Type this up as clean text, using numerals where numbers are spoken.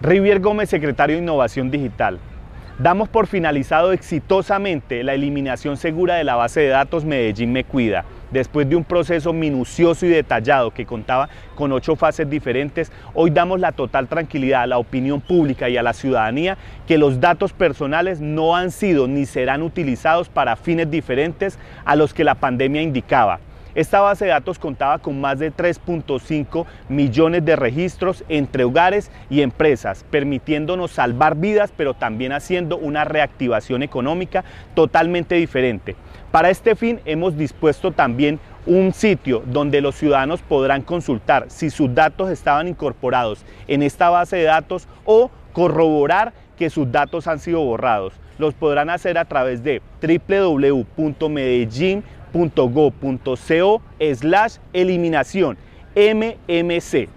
Rivier Gómez, secretario de Innovación Digital. Damos por finalizado exitosamente la eliminación segura de la base de datos Medellín Me Cuida. Después de un proceso minucioso y detallado que contaba con 8 fases diferentes, hoy damos la total tranquilidad a la opinión pública y a la ciudadanía que los datos personales no han sido ni serán utilizados para fines diferentes a los que la pandemia indicaba. Esta base de datos contaba con más de 3.5 millones de registros entre hogares y empresas, permitiéndonos salvar vidas, pero también haciendo una reactivación económica totalmente diferente. Para este fin hemos dispuesto también un sitio donde los ciudadanos podrán consultar si sus datos estaban incorporados en esta base de datos o corroborar que sus datos han sido borrados. Los podrán hacer a través de www.medellin.go.co/eliminación MMC.